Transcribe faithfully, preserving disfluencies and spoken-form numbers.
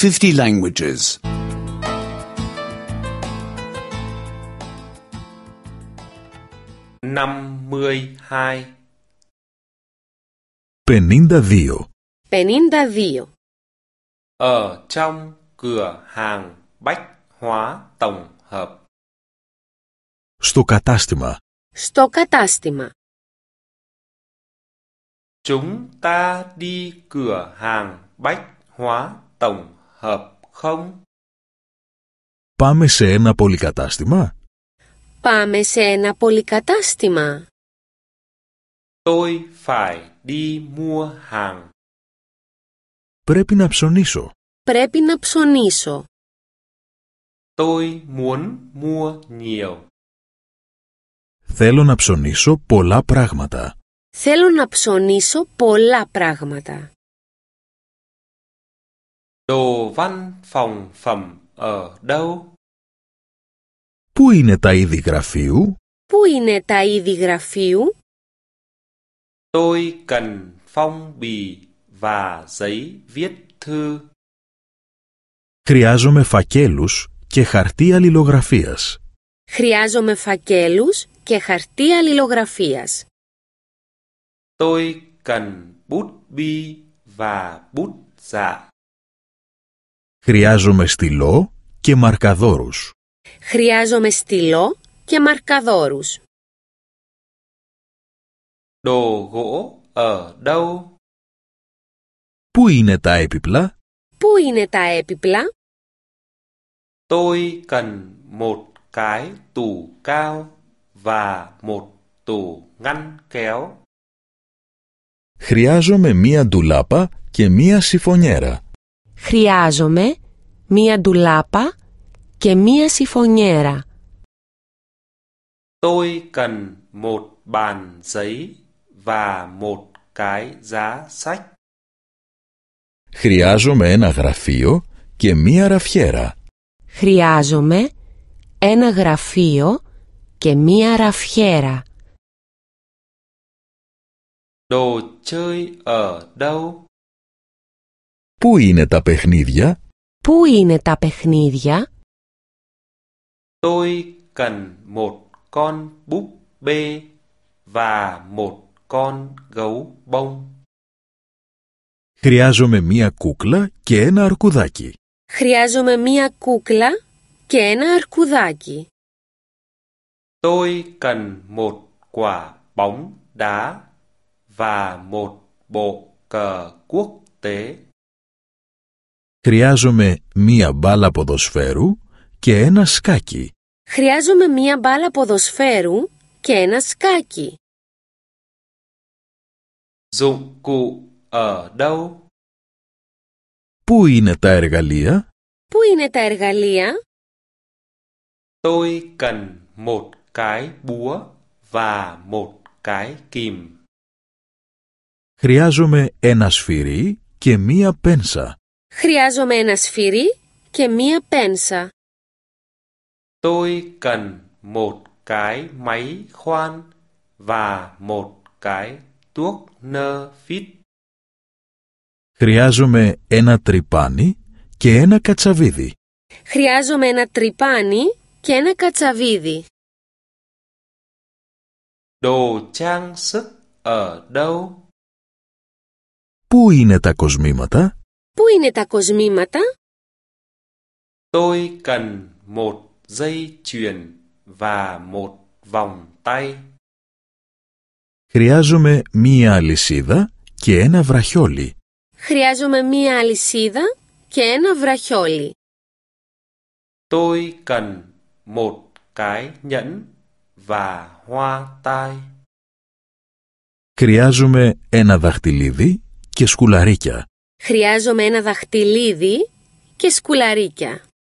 fifty languages. năm mươi hai. πενήντα δύο. πενήντα δύο. Ở trong cửa hàng bách hóa tổng hợp. Στο κατάστημα. Στο κατάστημα. Chúng ta đi cửa hàng bách hóa tổng hợp không? Πάμε σε ένα πολυκατάστημα. Πάμε σε ένα πολυκατάστημα. Tôi phải đi mua hàng. Πρέπει να ψωνίσω. Πρέπει να ψωνίσω. Tôi muốn mua nhiều. Θέλω να ψωνίσω πολλά πράγματα. Θέλω να ψωνίσω πολλά πράγματα. Đồ văn phòng phẩm ở đâu? Πού είναι τα είδη γραφείου? Πού είναι τα είδη γραφείου? Tôi cần phong bì và giấy viết thư. Χρειάζομαι φακέλους και χαρτί αλληλογραφίας. Χρειάζομαι φακέλους και χαρτί αλληλογραφίας. Tôi cần bút bi và bút dạ. Χρειάζομαι στυλό και μαρκαδόρους. Χρειάζομαι στυλό και μαρκαδόρους. Đồ gỗ ở đâu? Πού είναι τα έπιπλα? Πού είναι τα έπιπλα? Tôi cần một cái tủ cao và một tủ ngăn kéo. Χρειάζομαι μία ντουλάπα και μία σιφονιέρα. Χρειάζομαι μία ντουλάπα και μία σιφονιέρα. Tôi cần một bàn giấy và một cái giá sách. Χρειάζομαι ένα γραφείο και μία ραφιέρα. Χρειάζομαι ένα γραφείο και μία ραφιέρα. Đồ chơi ở đâu? Πού είναι τα παιχνίδια? Πού είναι τα παιχνίδια? Tôi cần một con búp bê và một con gấu bông. Χρειάζομαι μία κούκλα και ένα αρκουδάκι. Χρειάζομαι μία κούκλα και ένα αρκουδάκι. Tôi cần một quả bóng đá và một bộ cờ quốc tế. Χρειάζομαι μία μπάλα ποδοσφαίρου και ένα σκάκι. Χρειάζομαι μία μπάλα ποδοσφαίρου και ένα σκάκι. Dụng cụ ở đâu? Πού είναι τα εργαλεία? Πού είναι τα εργαλεία? Tôi cần một cái búa và một cái kìm. Χρειάζομαι ένα σφυρί και μία πένσα. Χρειάζομαι ένα σφυρί και μία πένσα. Tôi cần một cái máy khoan và một cái tuốc nơ phít. Χρειάζομαι ένα τρυπάνι και ένα κατσαβίδι. Χρειάζομαι ένα τρυπάνι και ένα κατσαβίδι. Đồ trang sức ở đâu? Πού είναι τα κοσμήματα? Πού είναι τα κοσμήματα? Tôi cần một dây chuyền và một vòng tay. Χρειάζομαι μία αλυσίδα και ένα βραχιόλι. Χρειάζομαι μία αλυσίδα και ένα βραχιόλι. Tôi cần một cái nhẫn và hoa tai. Χρειάζομαι ένα δαχτυλίδι και σκουλαρίκια. Χρειάζομαι ένα δαχτυλίδι και σκουλαρίκια.